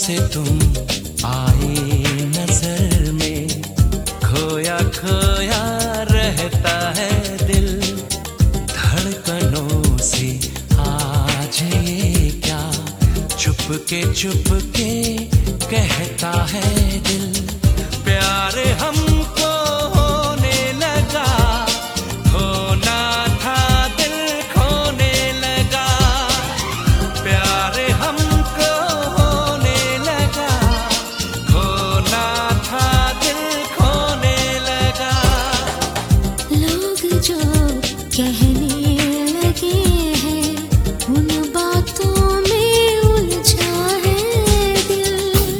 से तुम आए नजर में, खोया खोया रहता है दिल धड़कनों से। आज ये क्या चुपके चुपके कहता है दिल, प्यार हमको होने लगा, होना था दिल खोने लगा। प्यार हमको होने लगा, होना था दिल खोने लगा। लोग जो कहने लगे हैं उन बातों में उलझा है दिल।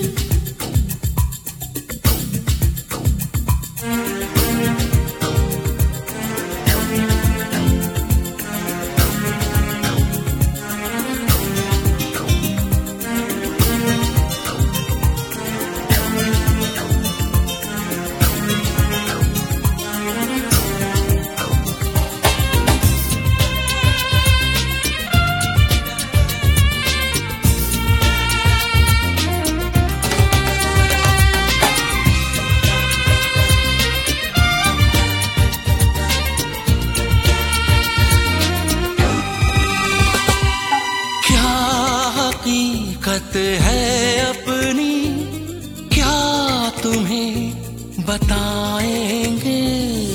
हकीकत है अपनी क्या तुम्हें बताएंगे,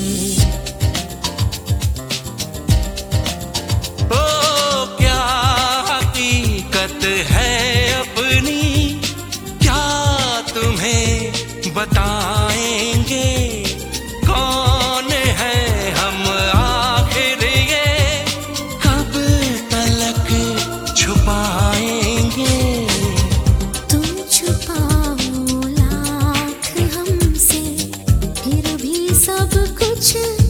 ओ क्या हकीकत है अपनी क्या तुम्हें बताएंगे। कौन है हम आखिर ये कब तलक छुपाएंगे। तुम छुपाओ लाख हमसे फिर भी सब कुछ